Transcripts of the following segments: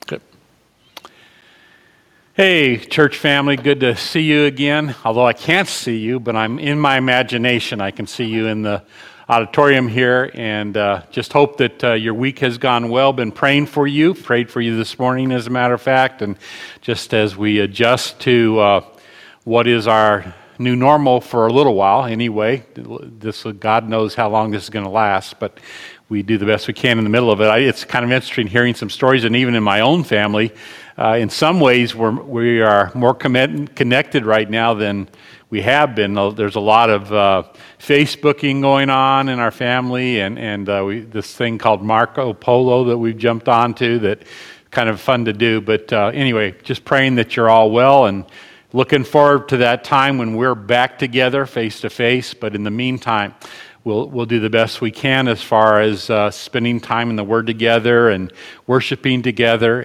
Good. Hey, church family, good to see you again. Although I can't see you, but I'm in my imagination. I can see you in the auditorium here, and just hope that your week has gone well. Been prayed for you this morning, as a matter of fact, and just as we adjust to what is our new normal for a little while, anyway. God knows how long this is going to last, but we do the best we can in the middle of it. It's kind of interesting hearing some stories, and even in my own family, in some ways we are more connected right now than we have been. There's a lot of Facebooking going on in our family, and this thing called Marco Polo that we've jumped onto that kind of fun to do. But anyway, just praying that you're all well and looking forward to that time when we're back together face to face. But in the meantime, we'll do the best we can as far as spending time in the Word together and worshiping together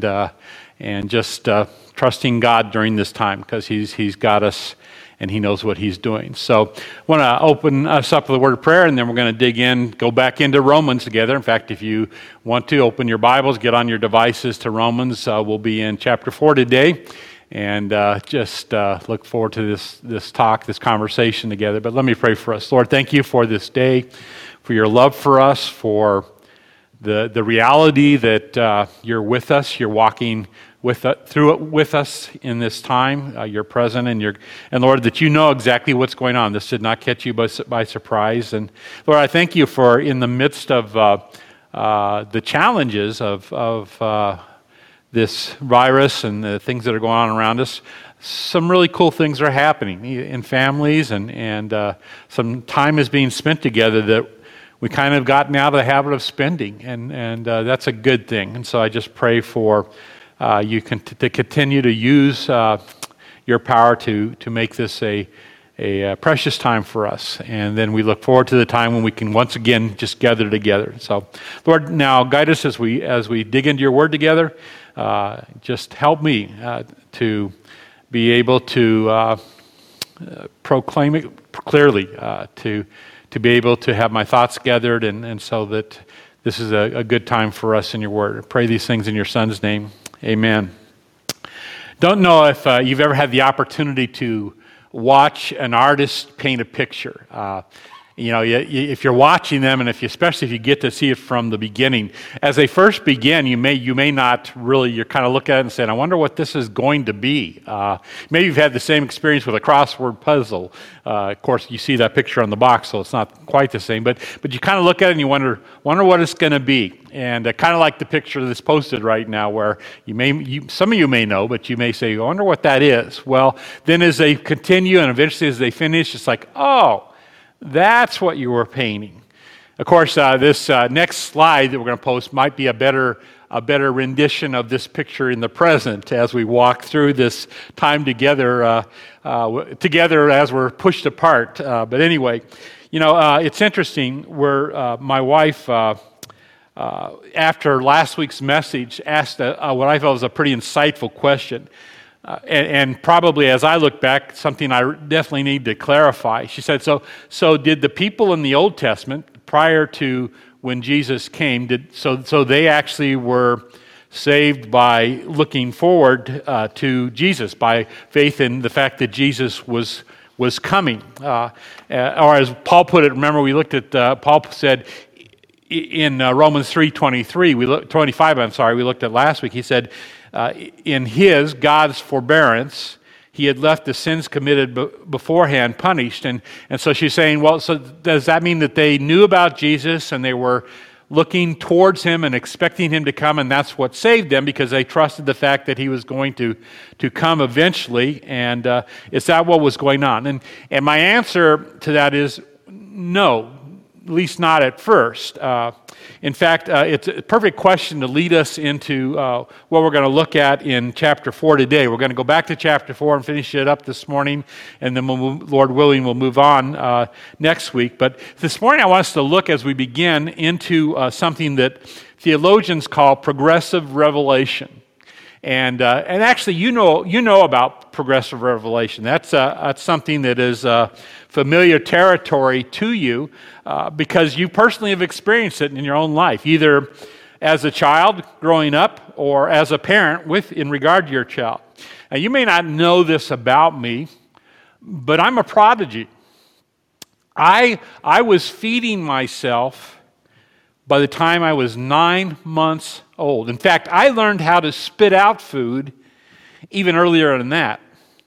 and just trusting God during this time, because He's got us and He knows what He's doing. So I want to open us up with a word of prayer, and then we're going to go back into Romans together. In fact, if you want to, open your Bibles, get on your devices to Romans. We'll be in chapter 4 today. And just look forward to this conversation together. But let me pray for us. Lord, thank you for this day, for your love for us, for the reality that you're with us, you're walking through it with us in this time. You're present, and Lord, that you know exactly what's going on. This did not catch you by surprise. And Lord, I thank you for in the midst of the challenges of this virus and the things that are going on around us, some really cool things are happening in families, and some time is being spent together that we kind of gotten out of the habit of spending, and that's a good thing. And so I just pray for you to continue to use your power to make this a precious time for us. And then we look forward to the time when we can once again just gather together. So, Lord, now guide us as we dig into your word together. Just help me to be able to proclaim it clearly, to be able to have my thoughts gathered, and so that this is a good time for us in your word. I pray these things in your Son's name. Amen. Don't know if you've ever had the opportunity to watch an artist paint a picture. If you're watching them, and especially if you get to see it from the beginning, as they first begin, you may not really. You're kind of looking at it and saying, "I wonder what this is going to be." Maybe you've had the same experience with a crossword puzzle. Of course, you see that picture on the box, so it's not quite the same. But you kind of look at it and you wonder what it's going to be. And kind of like the picture that's posted right now, where some of you may know, but you may say, "I wonder what that is." Well, then as they continue and eventually as they finish, it's like, "Oh, that's what you were painting." Of course, this next slide that we're going to post might be a better rendition of this picture in the present as we walk through this time together as we're pushed apart. But anyway, it's interesting. My wife, after last week's message, asked what I felt was a pretty insightful question. And probably as I look back, something I definitely need to clarify. She said, so did the people in the Old Testament, prior to when Jesus came, so they actually were saved by looking forward to Jesus, by faith in the fact that Jesus was coming? Or as Paul put it, remember we looked at, Paul said in Romans 3:25, we looked at last week, he said, in God's forbearance, he had left the sins committed beforehand punished. And so she's saying, well, so does that mean that they knew about Jesus and they were looking towards him and expecting him to come, and that's what saved them because they trusted the fact that he was going to come eventually? And is that what was going on? And my answer to that is no, at least not at first. In fact, it's a perfect question to lead us into what we're going to look at in chapter 4 today. We're going to go back to chapter 4 and finish it up this morning, and then Lord willing, we'll move on next week. But this morning I want us to look, as we begin, into something that theologians call progressive revelation. And actually, you know about progressive revelation. That's something that is familiar territory to you because you personally have experienced it in your own life, either as a child growing up or as a parent in regard to your child. Now, you may not know this about me, but I'm a prodigy. I was feeding myself by the time I was 9 months old. In fact, I learned how to spit out food even earlier than that.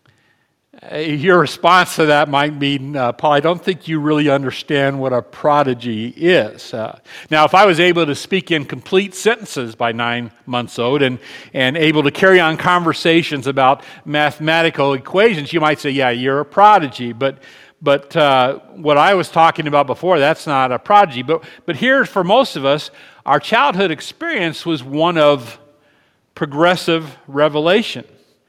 Your response to that might be, Paul, I don't think you really understand what a prodigy is. Now, if I was able to speak in complete sentences by 9 months old and able to carry on conversations about mathematical equations, you might say, yeah, you're a prodigy. But what I was talking about before, that's not a prodigy. But here, for most of us, our childhood experience was one of progressive revelation.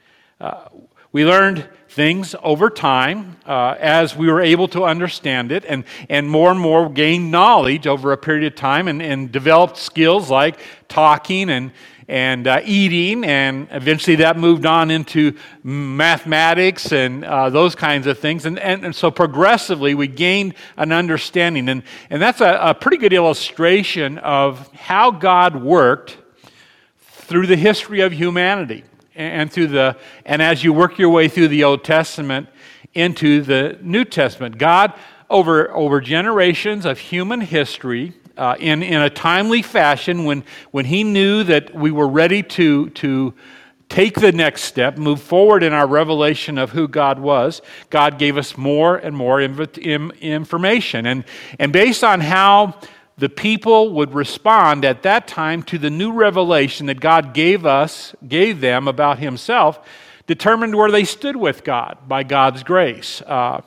We learned things over time as we were able to understand it, and more gained knowledge over a period of time, and developed skills like talking and eating, and eventually that moved on into mathematics and those kinds of things. And so progressively we gained an understanding. And that's a pretty good illustration of how God worked through the history of humanity. And as you work your way through the Old Testament into the New Testament, God, over generations of human history, in a timely fashion, when He knew that we were ready to take the next step, move forward in our revelation of who God was, God gave us more and more information. And based on how the people would respond at that time to the new revelation that God gave them about Himself, determined where they stood with God by God's grace.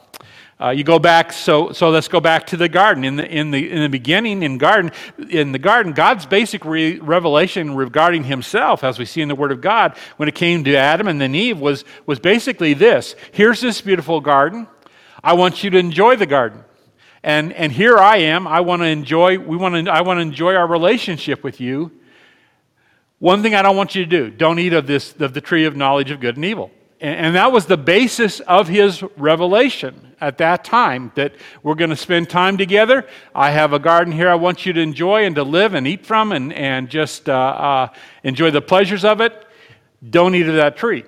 You go back, so let's go back to the garden. In the beginning, in the garden, God's basic revelation regarding Himself, as we see in the Word of God, when it came to Adam and then Eve, was basically this: here's this beautiful garden. I want you to enjoy the garden. And here I am. I want to enjoy our relationship with you. One thing I don't want you to do: don't eat of the tree of knowledge of good and evil. And that was the basis of His revelation at that time, that we're going to spend time together. I have a garden here I want you to enjoy and to live and eat from and just enjoy the pleasures of it. Don't eat of that tree.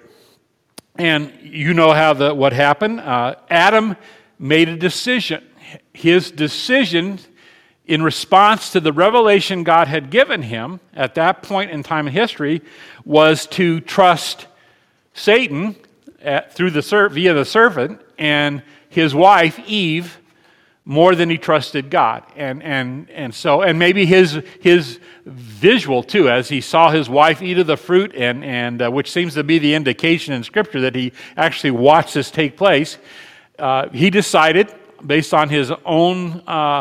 And you know what happened. Adam made a decision. His decision in response to the revelation God had given him at that point in time in history was to trust Satan via the serpent and his wife Eve more than he trusted God, and maybe his visual too, as he saw his wife eat of the fruit, and which seems to be the indication in Scripture that he actually watched this take place. He decided, based on his own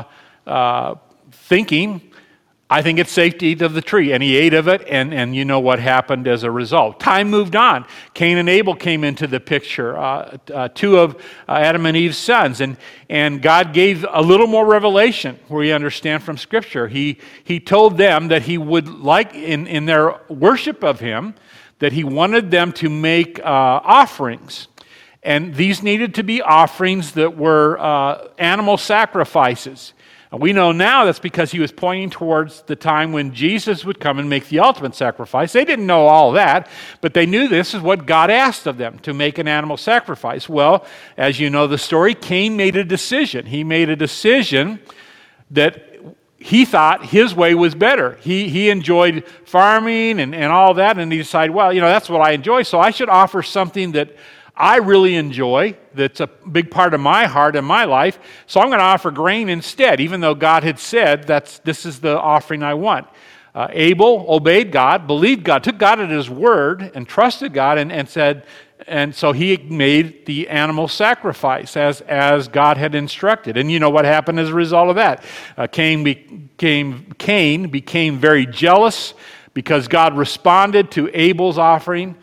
thinking, I think it's safe to eat of the tree. And he ate of it, and you know what happened as a result. Time moved on. Cain and Abel came into the picture, two of Adam and Eve's sons. And God gave a little more revelation, where we understand from Scripture. He told them that He would, like in their worship of Him, that He wanted them to make offerings. And these needed to be offerings that were animal sacrifices. And we know now that's because He was pointing towards the time when Jesus would come and make the ultimate sacrifice. They didn't know all that, but they knew this is what God asked of them, to make an animal sacrifice. Well, as you know the story, Cain made a decision. He made a decision that he thought his way was better. He enjoyed farming and all that, and he decided, well, that's what I enjoy, so I should offer something that I really enjoy, that's a big part of my heart and my life, so I'm going to offer grain instead, even though God had said this is the offering I want. Abel obeyed God, believed God, took God at His word, and trusted God, and so he made the animal sacrifice as God had instructed. And you know what happened as a result of that. Cain became very jealous because God responded to Abel's offering,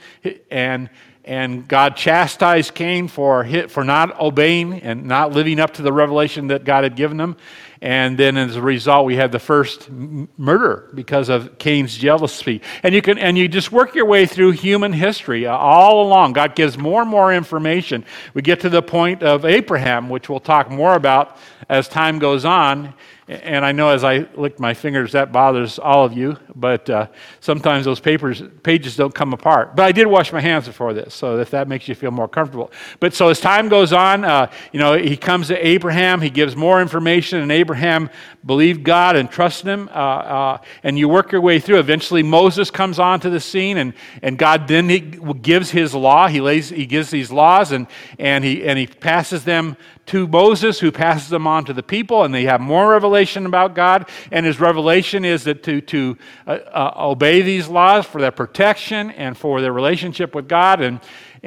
and God chastised Cain for not obeying and not living up to the revelation that God had given him. And then as a result, we had the first murder because of Cain's jealousy. And you just work your way through human history all along. God gives more and more information. We get to the point of Abraham, which we'll talk more about as time goes on. And I know as I lick my fingers, that bothers all of you, but sometimes those pages don't come apart. But I did wash my hands before this, so if that makes you feel more comfortable. But so as time goes on, he comes to Abraham, he gives more information, and Abraham believed God and trusted him, and you work your way through. Eventually Moses comes onto the scene, and God then gives his law. He gives these laws, and he passes them to Moses, who passes them on to the people, and they have more revelation about God. And his revelation is that to obey these laws for their protection and for their relationship with God. And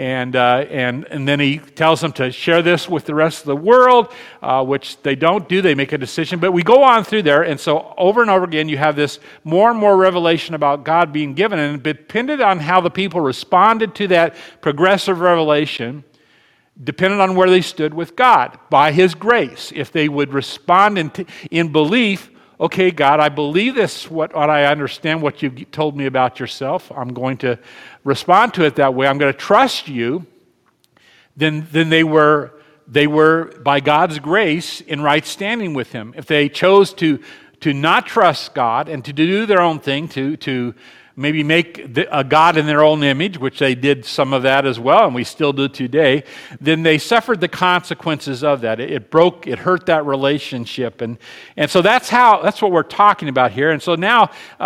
then he tells them to share this with the rest of the world, which they don't do. They make a decision. But we go on through there, and so over and over again, you have this more and more revelation about God being given, and it depended on how the people responded to that progressive revelation. Depended on where they stood with God, by His grace. If they would respond in belief, okay, God, I believe this, what I understand, what you told me about yourself. I'm going to respond to it that way. I'm going to trust you. Then they were, by God's grace, in right standing with Him. If they chose to not trust God and to do their own thing, to maybe make a God in their own image, which they did some of that as well, and we still do today, then they suffered the consequences of that. It hurt that relationship. And so that's what we're talking about here. And so now,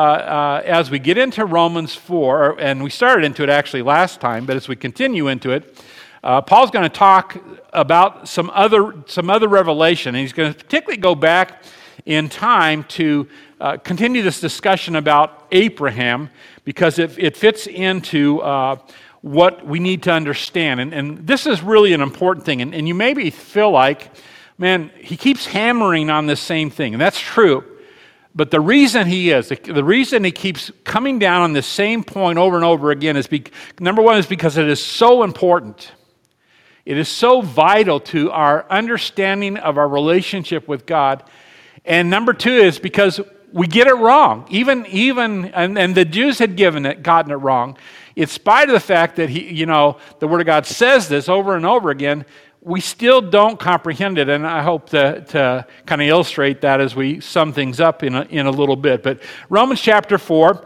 as we get into Romans 4, and we started into it actually last time, but as we continue into it, Paul's going to talk about some other revelation, and he's going to particularly go back in time to continue this discussion about Abraham, because it fits into what we need to understand. And this is really an important thing. And you maybe feel like, man, he keeps hammering on this same thing. And that's true. But the reason the reason he keeps coming down on the same point over and over again is, number one, is because it is so important. It is so vital to our understanding of our relationship with God. And number two is because we get it wrong. Even and the Jews had gotten it wrong. In spite of the fact that the Word of God says this over and over again, we still don't comprehend it. And I hope to kind of illustrate that as we sum things up in a little bit. But Romans chapter 4,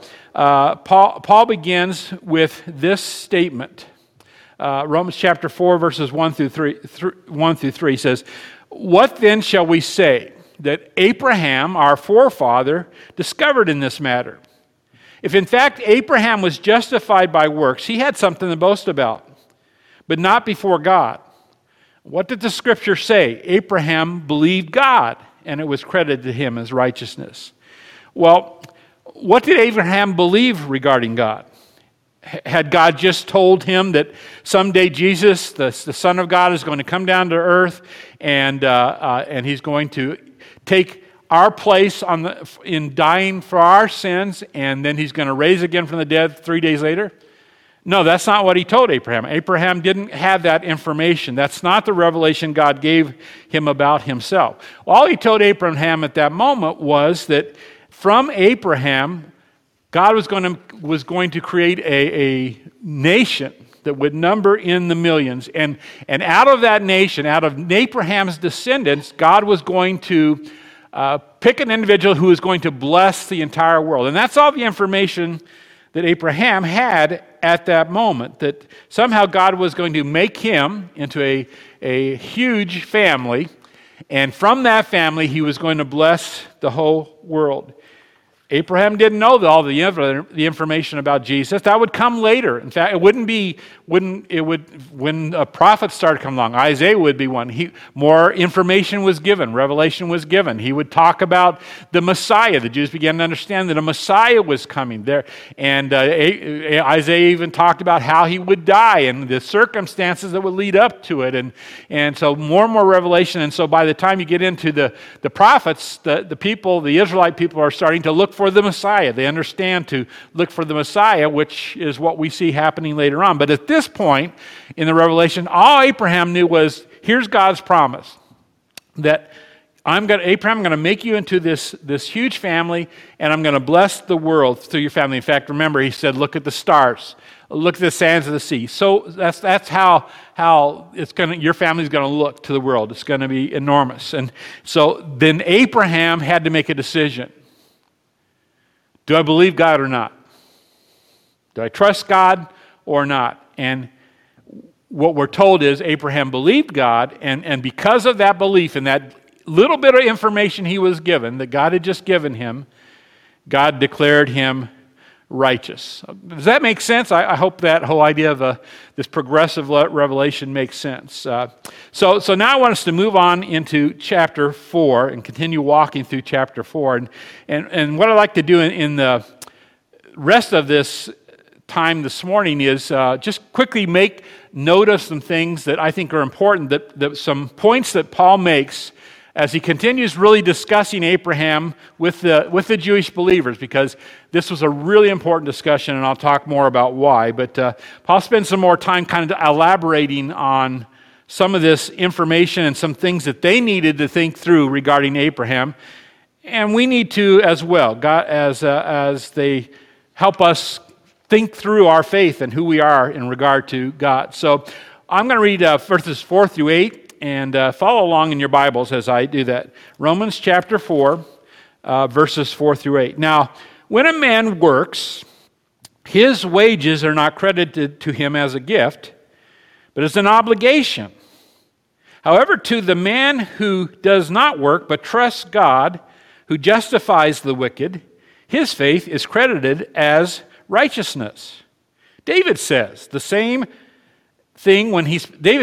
Paul begins with this statement. Romans chapter 4, verses 1 through 3 says, "What then shall we say that Abraham, our forefather, discovered in this matter? If in fact Abraham was justified by works, he had something to boast about, but not before God. What did the Scripture say? Abraham believed God, and it was credited to him as righteousness." Well, what did Abraham believe regarding God? Had God just told him that someday Jesus, the Son of God, is going to come down to earth and He's going to take our place in dying for our sins, and then He's going to raise again from the dead 3 days later? No, that's not what He told Abraham. Abraham didn't have that information. That's not the revelation God gave him about Himself. All He told Abraham at that moment was that from Abraham, God was going to create a nation that would number in the millions. And out of that nation, out of Abraham's descendants, God was going to pick an individual who was going to bless the entire world. And that's all the information that Abraham had at that moment, that somehow God was going to make him into a huge family, and from that family He was going to bless the whole world. Abraham didn't know all the information about Jesus. That would come later. In fact, it wouldn't be when a prophet started coming along. Isaiah would be one. More information was given. Revelation was given. He would talk about the Messiah. The Jews began to understand that a Messiah was coming there. And Isaiah even talked about how He would die and the circumstances that would lead up to it. And so more and more revelation. And so by the time you get into the prophets, the Israelite people are starting to look for the Messiah. They understand to look for the Messiah, which is what we see happening later on. But at this point in the Revelation, all Abraham knew was, here's God's promise that Abraham, I'm going to make you into this huge family, and I'm going to bless the world through your family. In fact, remember, he said, look at the stars. Look at the sands of the sea. So that's how your family's going to look to the world. It's going to be enormous. And so then Abraham had to make a decision. Do I believe God or not? Do I trust God or not? And what we're told is Abraham believed God, and because of that belief and that little bit of information he was given, that God had just given him, God declared him righteous. Does that make sense? I hope that whole idea of this progressive revelation makes sense. So now I want us to move on into chapter 4 and continue walking through chapter 4. And what I'd like to do in the rest of this time this morning is just quickly make note of some things that I think are important, that some points that Paul makes as he continues really discussing Abraham with the Jewish believers, because this was a really important discussion, and I'll talk more about why. But Paul spends some more time kind of elaborating on some of this information and some things that they needed to think through regarding Abraham, and we need to as well, God, as they help us think through our faith and who we are in regard to God. So I'm going to read verses 4 through 8. And follow along in your Bibles as I do that. Romans chapter 4, verses 4 through 8. Now, when a man works, his wages are not credited to him as a gift, but as an obligation. However, to the man who does not work but trusts God, who justifies the wicked, his faith is credited as righteousness. David says the same thing when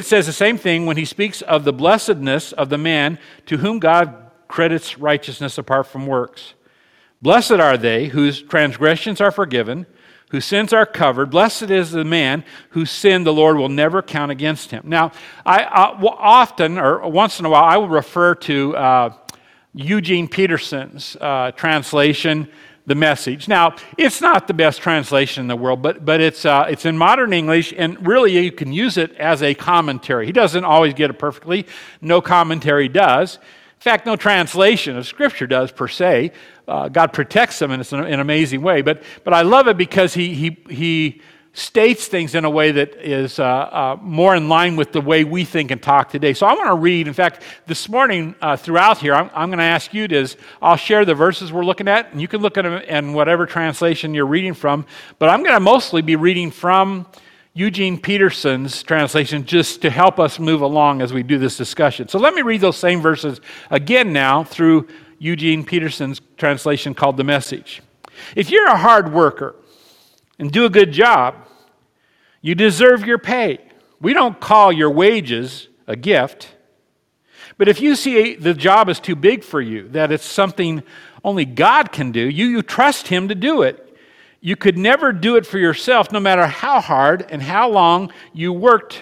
he speaks of the blessedness of the man to whom God credits righteousness apart from works. Blessed are they whose transgressions are forgiven, whose sins are covered. Blessed is the man whose sin the Lord will never count against him. Now, I often, or once in a while, I will refer to Eugene Peterson's translation, The Message. Now, it's not the best translation in the world, but it's in modern English, and really you can use it as a commentary. He doesn't always get it perfectly. No commentary does. In fact, no translation of Scripture does per se. God protects them in an amazing way. But I love it because he states things in a way that is more in line with the way we think and talk today. So I want to read, in fact, this morning throughout here, I'm going to ask you I'll share the verses we're looking at, and you can look at them in whatever translation you're reading from, but I'm going to mostly be reading from Eugene Peterson's translation just to help us move along as we do this discussion. So let me read those same verses again now through Eugene Peterson's translation called The Message. If you're a hard worker and do a good job, you deserve your pay. We don't call your wages a gift. But if you see the job is too big for you, that it's something only God can do, you trust Him to do it. You could never do it for yourself, no matter how hard and how long you worked.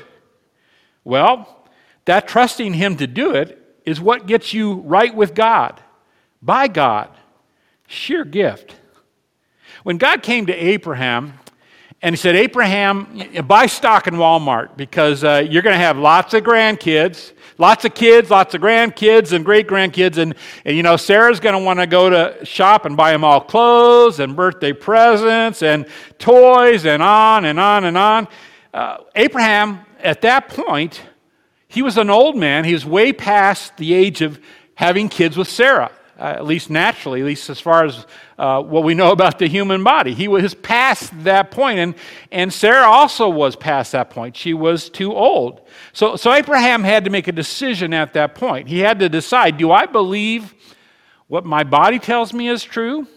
Well, that trusting Him to do it is what gets you right with God, by God. Sheer gift. When God came to Abraham, and He said, Abraham, buy stock in Walmart because you're going to have lots of grandkids, lots of kids, lots of grandkids and great-grandkids. And you know, Sarah's going to want to go to shop and buy them all clothes and birthday presents and toys and on and on and on. Abraham, at that point, he was an old man. He was way past the age of having kids with Sarah. At least naturally, at least as far as what we know about the human body. He was past that point, and Sarah also was past that point. She was too old. So Abraham had to make a decision at that point. He had to decide, do I believe what my body tells me is true?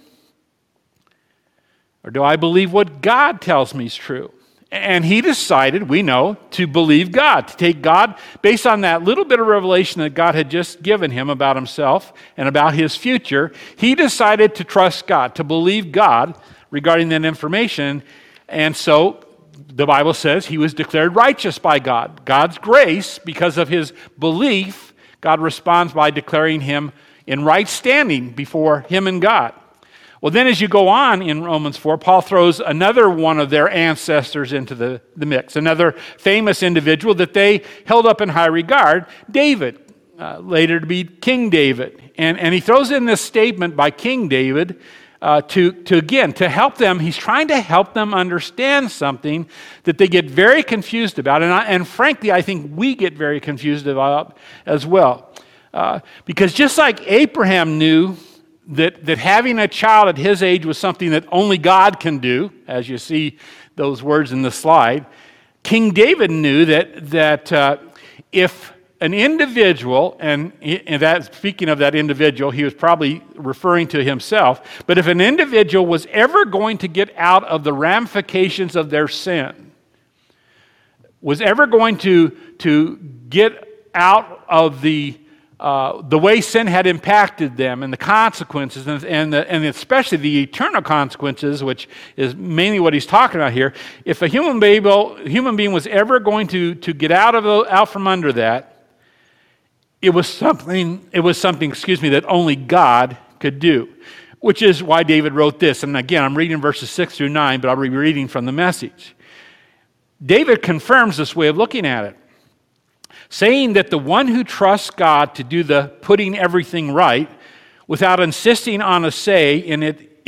Or do I believe what God tells me is true? And he decided, we know, to believe God, to take God, based on that little bit of revelation that God had just given him about himself and about his future. He decided to trust God, to believe God regarding that information. And so the Bible says he was declared righteous by God. God's grace, because of his belief, God responds by declaring him in right standing before him and God. Well, then as you go on in Romans 4, Paul throws another one of their ancestors into the mix, another famous individual that they held up in high regard, David. later to be King David. And he throws in this statement by King David to help them. He's trying to help them understand something that they get very confused about. And frankly, I think we get very confused about as well. Because just like Abraham knew that having a child at his age was something that only God can do, as you see those words in the slide, King David knew that if an individual, and that, speaking of that individual, he was probably referring to himself, but if an individual was ever going to get out of the ramifications of their sin, was ever going to get out of the way sin had impacted them and the consequences, and especially the eternal consequences, which is mainly what he's talking about here, if a human being was ever going to get out from under that, it was something, that only God could do, which is why David wrote this. And again, I'm reading verses 6 through 9, but I'll be reading from the Message. David confirms this way of looking at it, saying that the one who trusts God to do the putting everything right without insisting on a say in it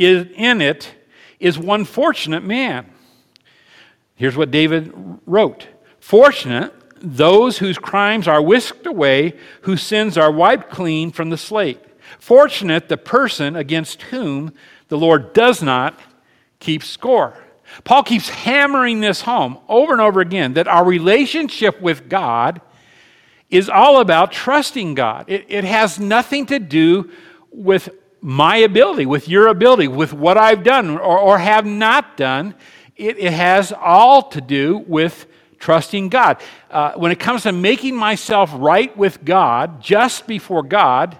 is one fortunate man. Here's what David wrote. Fortunate those whose crimes are whisked away, whose sins are wiped clean from the slate. Fortunate the person against whom the Lord does not keep score. Paul keeps hammering this home over and over again, that our relationship with God is all about trusting God. It has nothing to do with my ability, with your ability, with what I've done or have not done. It has all to do with trusting God. When it comes to making myself right with God, just before God,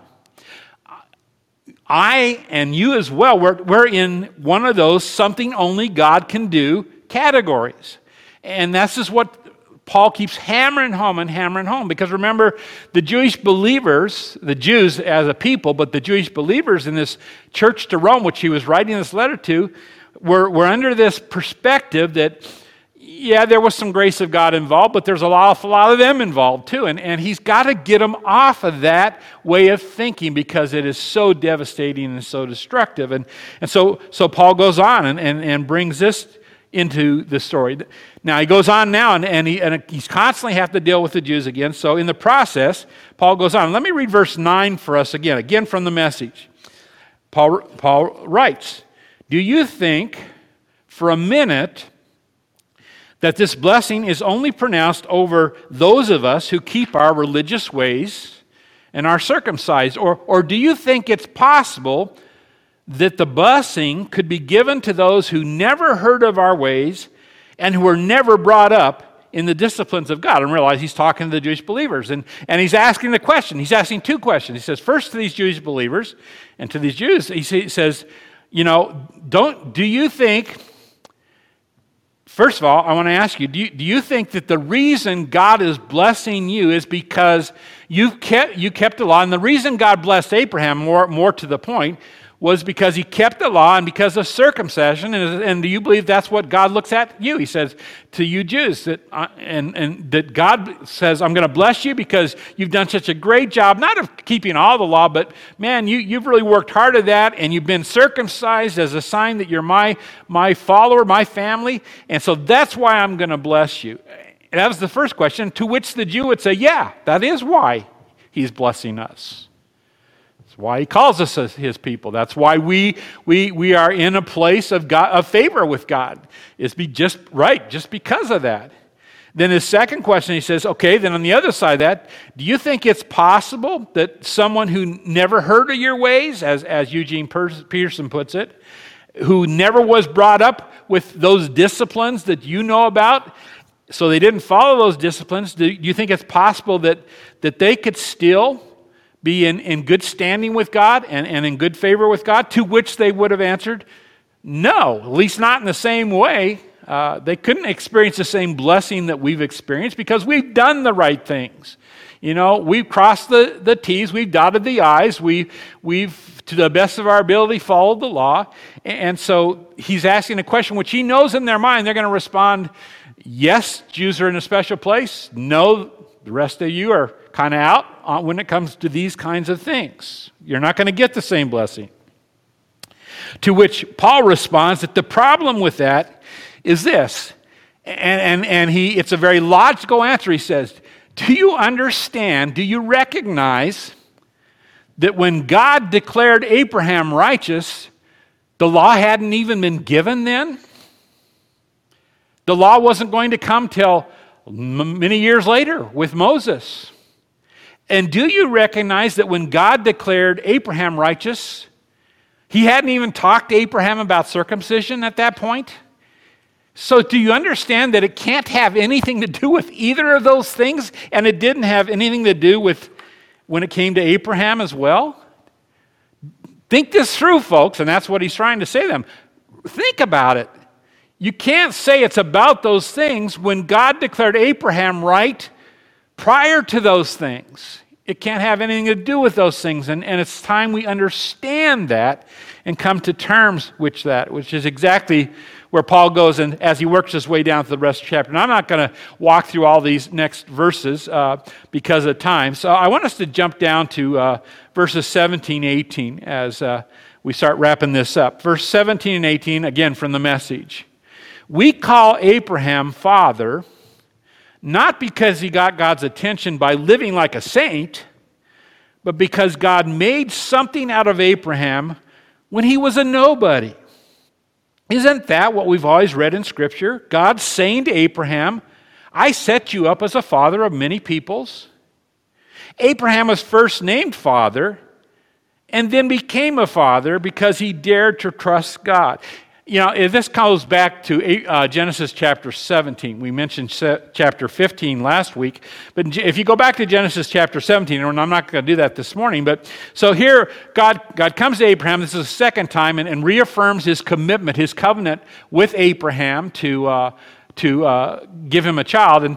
I and you as well, we're in one of those something only God can do categories. And this is what Paul keeps hammering home, because remember, the Jewish believers, the Jews as a people, but the Jewish believers in this church to Rome, which he was writing this letter to, were under this perspective that, yeah, there was some grace of God involved, but there's a lot of them involved too. And he's got to get them off of that way of thinking, because it is so devastating and so destructive. And so Paul goes on and brings this into the story. Now he goes on now, and he's constantly have to deal with the Jews again. So in the process, Paul goes on. Let me read verse 9 for us again from the Message. Paul writes, "Do you think for a minute that this blessing is only pronounced over those of us who keep our religious ways and are circumcised? Or do you think it's possible that the blessing could be given to those who never heard of our ways and who were never brought up in the disciplines of God?" And realize he's talking to the Jewish believers. And he's asking the question. He's asking two questions. He says, first to these Jewish believers and to these Jews, he says, do you think... First of all, I want to ask you, do you think that the reason God is blessing you is because you kept the law? And the reason God blessed Abraham, more to the point, was because he kept the law and because of circumcision. And do you believe that's what God looks at you? He says to you Jews that that God says, I'm going to bless you because you've done such a great job, not of keeping all the law, but man, you've really worked hard at that, and you've been circumcised as a sign that you're my follower, my family, and so that's why I'm going to bless you. And that was the first question, to which the Jew would say, yeah, that is why he's blessing us. That's why he calls us his people. That's why we are in a place of favor with God. It's just because of that. Then his second question, he says, okay, then on the other side of that, do you think it's possible that someone who never heard of your ways, as Eugene Peterson puts it, who never was brought up with those disciplines that you know about, so they didn't follow those disciplines, do you think it's possible that they could still be in good standing with God and in good favor with God? To which they would have answered, no, at least not in the same way. They couldn't experience the same blessing that we've experienced because we've done the right things. We've crossed the T's, we've dotted the I's, we've to the best of our ability followed the law. And so he's asking a question which he knows in their mind they're going to respond, yes, Jews are in a special place. No, The rest of you are kind of out when it comes to these kinds of things. You're not going to get the same blessing. To which Paul responds that the problem with that is this, and it's a very logical answer. He says, do you understand, do you recognize that when God declared Abraham righteous, the law hadn't even been given then? The law wasn't going to come till many years later with Moses. And do you recognize that when God declared Abraham righteous, he hadn't even talked to Abraham about circumcision at that point? So do you understand that it can't have anything to do with either of those things, and it didn't have anything to do with when it came to Abraham as well? Think this through, folks, and that's what he's trying to say to them. Think about it. You can't say it's about those things when God declared Abraham right prior to those things. It can't have anything to do with those things, and it's time we understand that and come to terms with that, which is exactly where Paul goes and as he works his way down to the rest of the chapter. And I'm not going to walk through all these next verses because of time. So I want us to jump down to verses 17, 18 as we start wrapping this up. Verse 17 and 18, again from the Message. We call Abraham father, not because he got God's attention by living like a saint, but because God made something out of Abraham when he was a nobody. Isn't that what we've always read in Scripture? God saying to Abraham, I set you up as a father of many peoples. Abraham was first named father and then became a father because he dared to trust God. You know, this goes back to Genesis chapter 17. We mentioned chapter 15 last week. But if you go back to Genesis chapter 17, and I'm not going to do that this morning, but so here God comes to Abraham, this is the second time, and reaffirms his commitment, his covenant with Abraham to give him a child.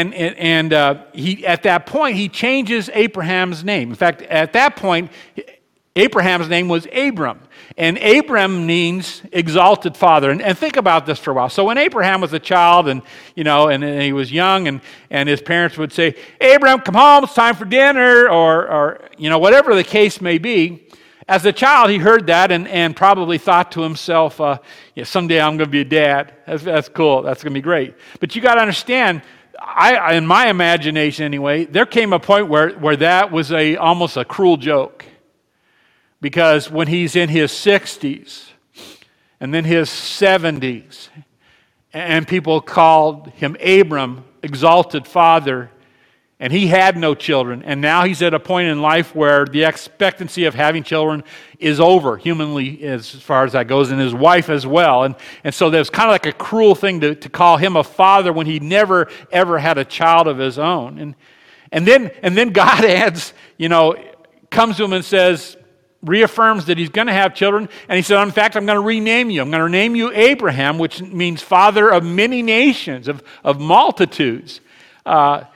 And he at that point, he changes Abraham's name. In fact, at that point, Abraham's name was Abram. And Abram means exalted father. And think about this for a while. So when Abraham was a child and he was young and his parents would say, Abram, come home, it's time for dinner, or whatever the case may be. As a child, he heard that and probably thought to himself, someday I'm going to be a dad. That's cool. That's going to be great. But you got to understand, in my imagination anyway, there came a point where that was almost a cruel joke. Because when he's in his 60s and then his 70s, and people called him Abram, exalted father, and he had no children, and now he's at a point in life where the expectancy of having children is over, humanly as far as that goes, and his wife as well. And so there's kind of like a cruel thing to call him a father when he never, ever had a child of his own. And then God adds, comes to him and says, reaffirms that he's going to have children, and he said, in fact, I'm going to rename you. I'm going to name you Abraham, which means father of many nations, of multitudes. At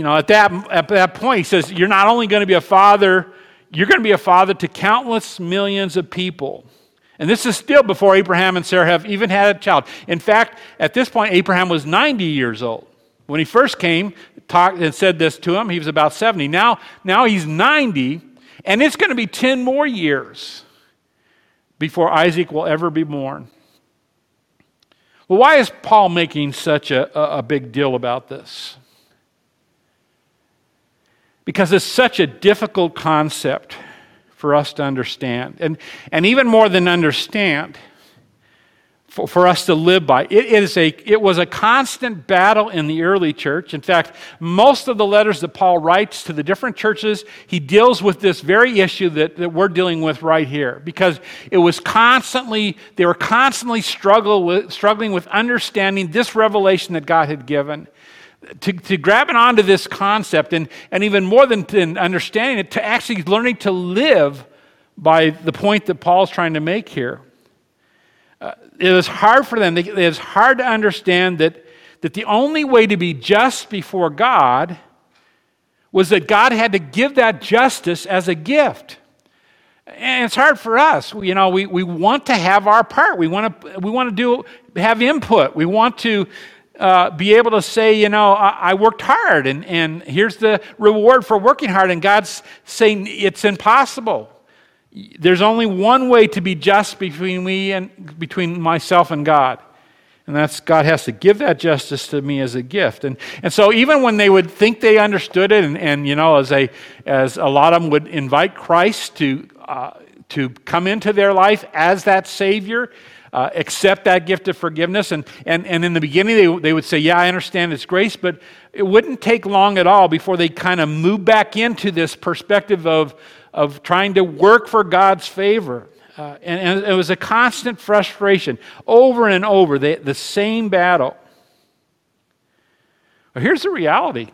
that point, he says, you're not only going to be a father, you're going to be a father to countless millions of people. And this is still before Abraham and Sarah have even had a child. In fact, at this point, Abraham was 90 years old. When he first came, talked and said this to him, he was about 70. Now he's 90, and it's going to be 10 more years before Isaac will ever be born. Well, why is Paul making such a big deal about this? Because it's such a difficult concept for us to understand. And even more than understand, for us to live by. It was a constant battle in the early church. In fact, most of the letters that Paul writes to the different churches, he deals with this very issue that we're dealing with right here. Because they were constantly struggling with understanding this revelation that God had given. To grabbing onto this concept, and even more than understanding it, to actually learning to live by the point that Paul's trying to make here. It was hard for them. It was hard to understand that the only way to be just before God was that God had to give that justice as a gift. And it's hard for us. We want to have our part. We want to have input. We want to be able to say, I worked hard, and here's the reward for working hard, and God's saying it's impossible. There's only one way to be just between myself and God. And that's God has to give that justice to me as a gift. And so even when they would think they understood it, and as a lot of them would invite Christ to come into their life as that Savior, accept that gift of forgiveness. And in the beginning they would say, yeah, I understand it's grace, but it wouldn't take long at all before they kind of move back into this perspective of trying to work for God's favor. And it was a constant frustration, over and over, the same battle. Well, here's the reality.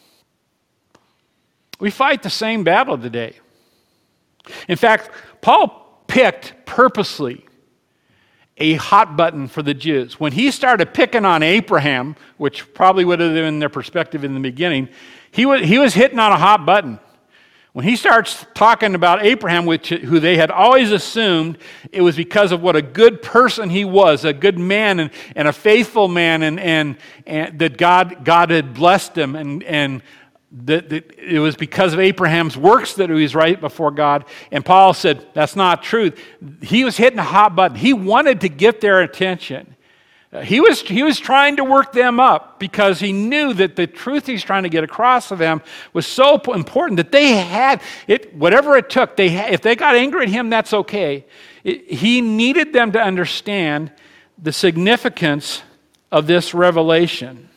We fight the same battle today. In fact, Paul picked purposely a hot button for the Jews. When he started picking on Abraham, which probably would have been their perspective in the beginning, he was hitting on a hot button. When he starts talking about Abraham, who they had always assumed it was because of what a good person he was, a good man and a faithful man, and that God had blessed him, and that it was because of Abraham's works that he was right before God. And Paul said, that's not true. He was hitting a hot button. He wanted to get their attention. He was trying to work them up because he knew that the truth he's trying to get across to them was so important that they had it, whatever it took. If they got angry at him, that's okay. He needed them to understand the significance of this revelation.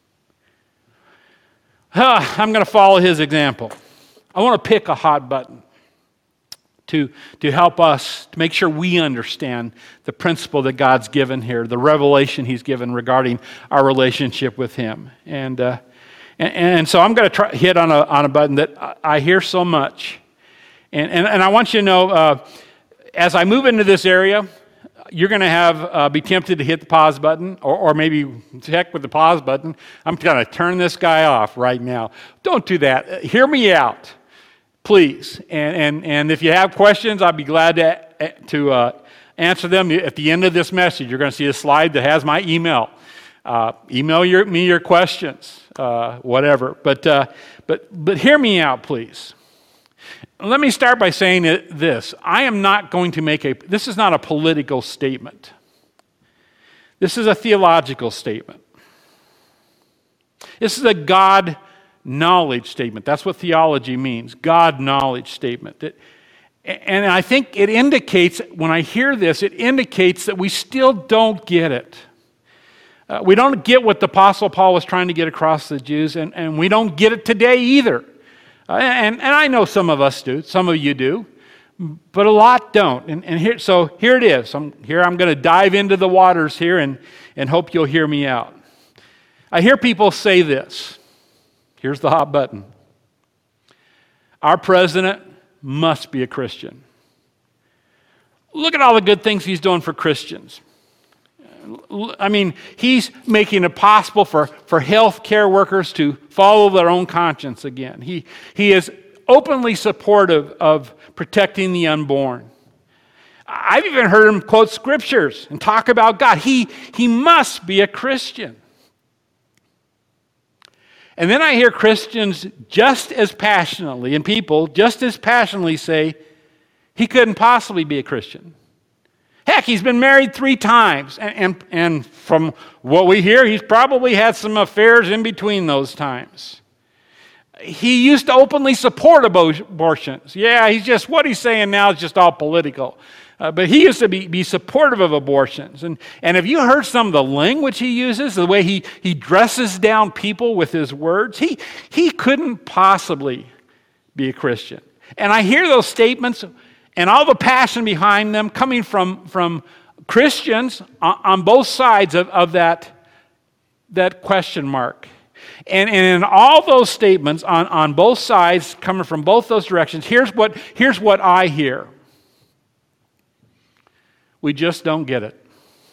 I'm going to follow his example. I want to pick a hot button to help us, to make sure we understand the principle that God's given here, the revelation he's given regarding our relationship with him. And so I'm going to hit on a button that I hear so much. And I want you to know, as I move into this area, you're going to be tempted to hit the pause button, or maybe heck with the pause button. I'm going to turn this guy off right now. Don't do that. Hear me out. Please, and if you have questions, I'd be glad to answer them. At the end of this message, you're going to see a slide that has my email. Email me your questions, whatever. But hear me out, please. Let me start by saying this. I am not going to this is not a political statement. This is a theological statement. This is a God knowledge statement. That's what theology means, God knowledge statement. And I think it indicates, when I hear this, it indicates that we still don't get it. We don't get what the Apostle Paul was trying to get across to the Jews, and we don't get it today either. And I know some of us do, some of you do, but a lot don't. And here it is. I'm going to dive into the waters here and hope you'll hear me out. I hear people say this. Here's the hot button. Our president must be a Christian. Look at all the good things he's doing for Christians. I mean, he's making it possible for health care workers to follow their own conscience again. He is openly supportive of protecting the unborn. I've even heard him quote scriptures and talk about God. He must be a Christian. And then I hear Christians just as passionately, and people just as passionately say, he couldn't possibly be a Christian. Heck, he's been married 3 times. And from what we hear, he's probably had some affairs in between those times. He used to openly support abortions. Yeah, what he's saying now is just all political. But he used to be supportive of abortions. And have you heard some of the language he uses, the way he dresses down people with his words? He couldn't possibly be a Christian. And I hear those statements and all the passion behind them coming from Christians on both sides of that question mark. And in all those statements on both sides, coming from both those directions, here's what I hear. We just don't get it.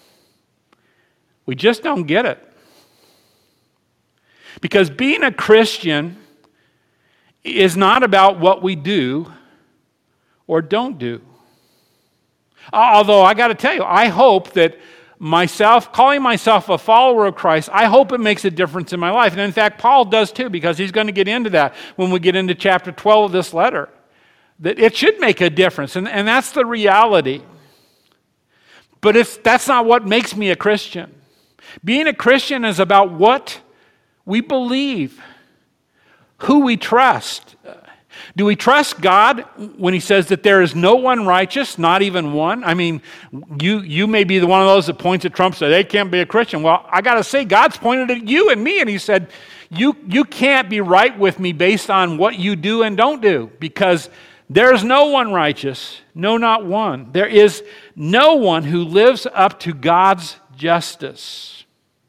We just don't get it. Because being a Christian is not about what we do or don't do. Although I got to tell you, I hope that calling myself a follower of Christ, I hope it makes a difference in my life. And in fact, Paul does too, because he's going to get into that when we get into chapter 12 of this letter. That it should make a difference, and that's the reality. But that's not what makes me a Christian. Being a Christian is about what we believe, who we trust. Do we trust God when he says that there is no one righteous, not even one? I mean, you may be the one of those that points at Trump and says, they can't be a Christian. Well, I got to say, God's pointed at you and me, and he said, you can't be right with me based on what you do and don't do, because there is no one righteous, no, not one. There is no one who lives up to God's justice.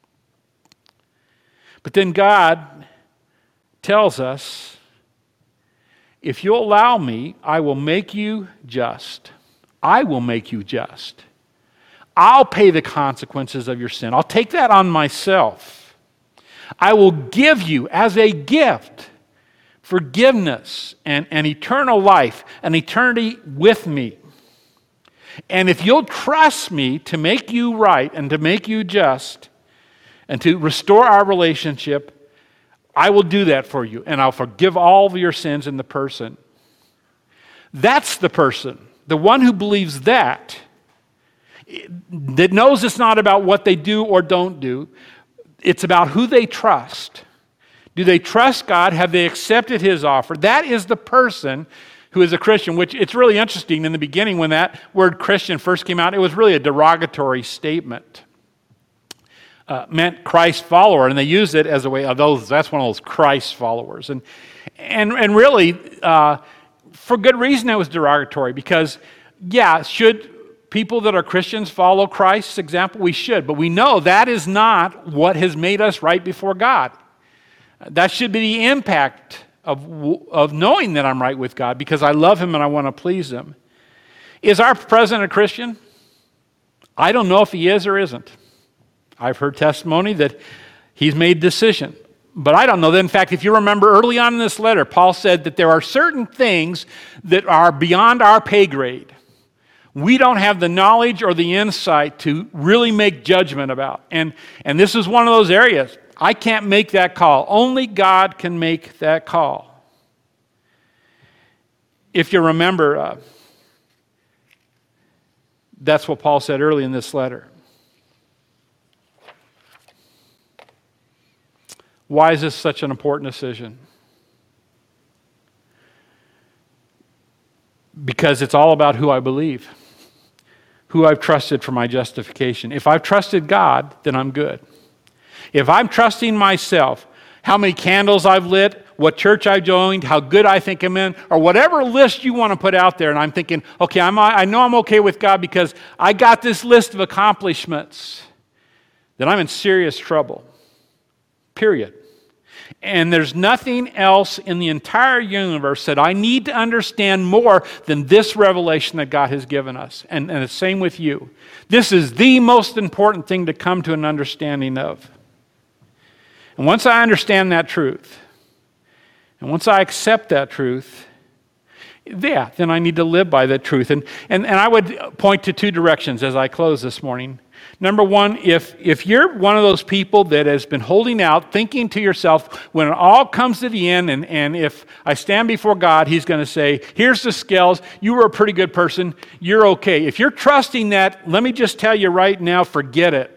But then God tells us, if you'll allow me, I will make you just. I will make you just. I'll pay the consequences of your sin. I'll take that on myself. I will give you as a gift forgiveness and eternal life, and eternity with me. And if you'll trust me to make you right and to make you just and to restore our relationship, I will do that for you, and I'll forgive all of your sins in the person. That's the person, the one who believes that knows it's not about what they do or don't do. It's about who they trust. Do they trust God? Have they accepted his offer? That is the person who is a Christian, which it's really interesting. In the beginning, when that word Christian first came out, it was really a derogatory statement. Meant Christ follower, and they used it as a way of those. That's one of those Christ followers, and really for good reason it was derogatory, because should people that are Christians follow Christ's example? We should, but we know that is not what has made us right before God. That should be the impact of knowing that I'm right with God because I love him and I want to please him. Is our president a Christian? I don't know if he is or isn't. I've heard testimony that he's made a decision, but I don't know that. In fact, if you remember early on in this letter, Paul said that there are certain things that are beyond our pay grade. We don't have the knowledge or the insight to really make judgment about. And this is one of those areas. I can't make that call. Only God can make that call. If you remember, that's what Paul said early in this letter. Why is this such an important decision? Because it's all about who I believe, who I've trusted for my justification. If I've trusted God, then I'm good. If I'm trusting myself, how many candles I've lit, what church I joined, how good I think I'm in, or whatever list you want to put out there, and I'm thinking, okay, I know I'm okay with God because I got this list of accomplishments, then I'm in serious trouble. Period. And there's nothing else in the entire universe that I need to understand more than this revelation that God has given us. And the same with you. This is the most important thing to come to an understanding of. And once I understand that truth, and once I accept that truth, then I need to live by that truth. And I would point to two directions as I close this morning. Number one, if you're one of those people that has been holding out, thinking to yourself, when it all comes to the end, and if I stand before God, he's going to say, here's the scales, you were a pretty good person, you're okay. If you're trusting that, let me just tell you right now, forget it.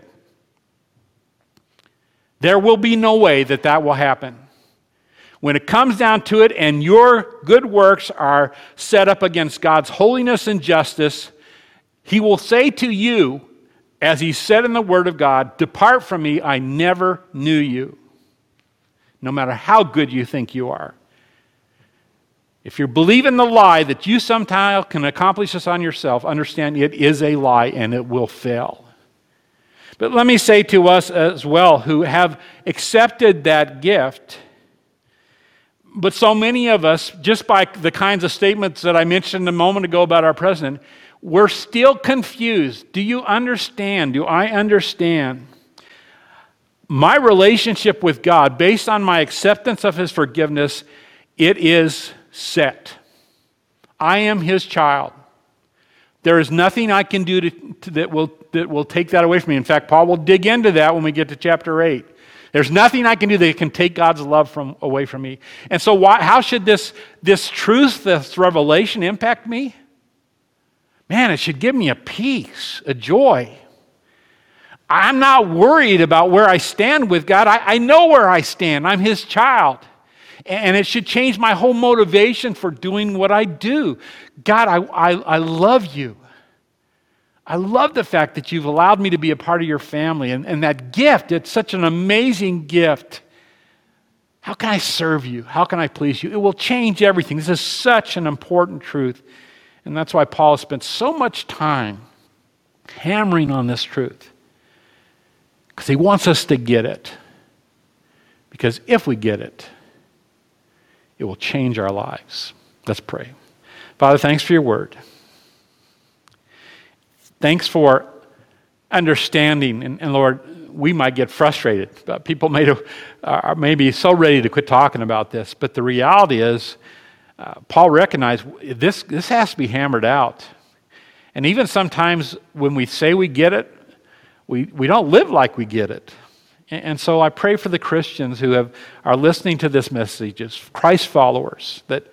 There will be no way that will happen. When it comes down to it and your good works are set up against God's holiness and justice, he will say to you, as he said in the Word of God, depart from me, I never knew you. No matter how good you think you are. If you're believing the lie that you somehow can accomplish this on yourself, understand it is a lie and it will fail. But let me say to us as well who have accepted that gift, but so many of us, just by the kinds of statements that I mentioned a moment ago about our president, we're still confused. Do you understand? Do I understand? My relationship with God, based on my acceptance of his forgiveness, it is set. I am his child. There is nothing I can do that will take that away from me. In fact, Paul will dig into that when we get to chapter 8. There's nothing I can do that can take God's love away from me. And so how should this truth, this revelation impact me? Man, it should give me a peace, a joy. I'm not worried about where I stand with God. I know where I stand. I'm His child. And it should change my whole motivation for doing what I do. God, I love you. I love the fact that you've allowed me to be a part of your family. And that gift, it's such an amazing gift. How can I serve you? How can I please you? It will change everything. This is such an important truth. And that's why Paul has spent so much time hammering on this truth. Because he wants us to get it. Because if we get it, it will change our lives. Let's pray. Father, thanks for your word. Thanks for understanding. And Lord, we might get frustrated. People are maybe so ready to quit talking about this. But the reality is, Paul recognized this has to be hammered out. And even sometimes when we say we get it, we don't live like we get it. And so I pray for the Christians who are listening to this message, as Christ followers, that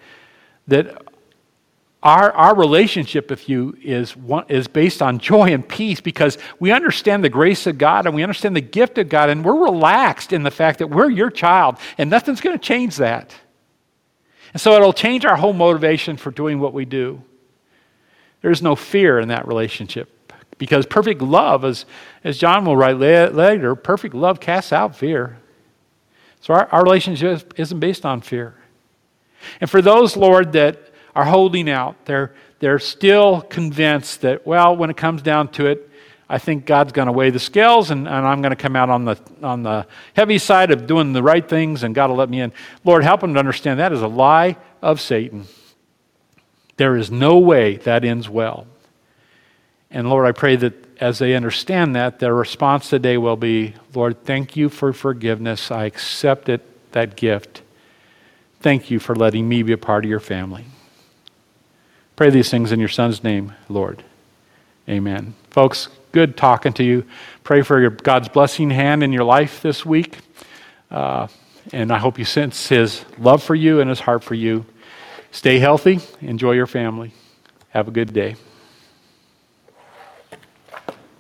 our relationship with you is based on joy and peace because we understand the grace of God and we understand the gift of God, and we're relaxed in the fact that we're your child and nothing's going to change that. And so it'll change our whole motivation for doing what we do. There's no fear in that relationship because perfect love, as John will write later, perfect love casts out fear. So our relationship isn't based on fear. And for those, Lord, that are holding out, they're still convinced that, well, when it comes down to it, I think God's going to weigh the scales and I'm going to come out on the heavy side of doing the right things and God will let me in. Lord, help them to understand that is a lie of Satan. There is no way that ends well. And Lord, I pray that as they understand that, their response today will be, Lord, thank you for forgiveness. I accept that gift. Thank you for letting me be a part of your family. Pray these things in your Son's name, Lord. Amen. Folks, good talking to you. Pray for God's blessing hand in your life this week. And I hope you sense His love for you and His heart for you. Stay healthy. Enjoy your family. Have a good day.